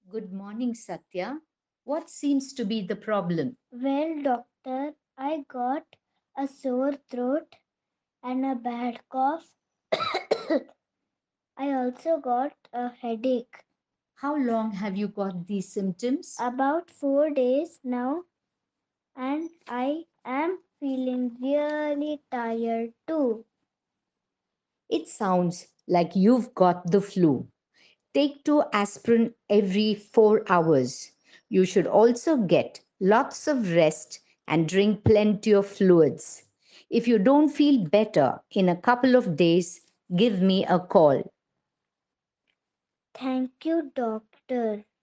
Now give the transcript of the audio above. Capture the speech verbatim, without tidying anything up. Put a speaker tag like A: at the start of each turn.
A: Good morning, Satya. What seems to be the problem?
B: Well, doctor, I got a sore throat and a bad cough. I also got a headache.
A: How long have you got these symptoms?
B: About four days now, and I am feeling really tired too.
A: It sounds like you've got the flu. Take two aspirin every four hours. You should also get lots of rest and drink plenty of fluids. If you don't feel better in a couple of days, give me a call.
B: Thank you, doctor.